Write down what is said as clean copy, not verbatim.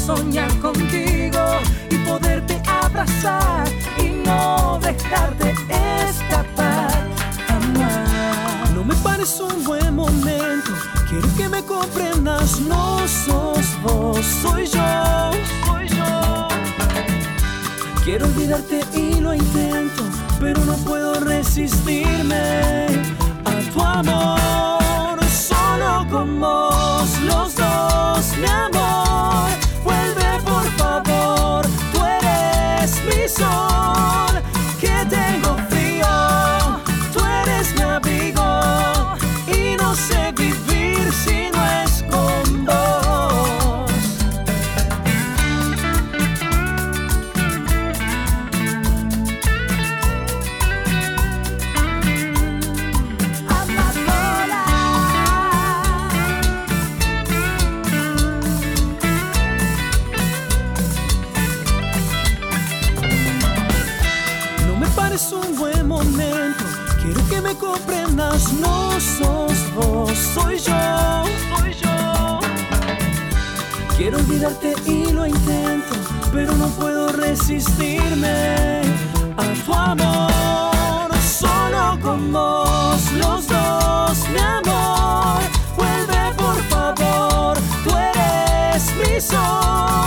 soñar contigo y poderte abrazar y no dejarte escapar jamás. No me parece un buen momento, quiero que me comprendas. No sos vos, soy yo. Quiero olvidarte y lo intento, pero no puedo resistirme a tu amor. Solo con vos, los dos, mi amor. Vuelve por favor, tú eres mi sol. Que tengo frío, tú eres mi abrigo y no sé vivir si no es con vos. Es un buen momento, quiero que me comprendas. No sos vos, soy yo. Quiero olvidarte y lo intento, pero no puedo resistirme a tu amor. Solo con vos, los dos, mi amor. Vuelve por favor, tú eres mi sol.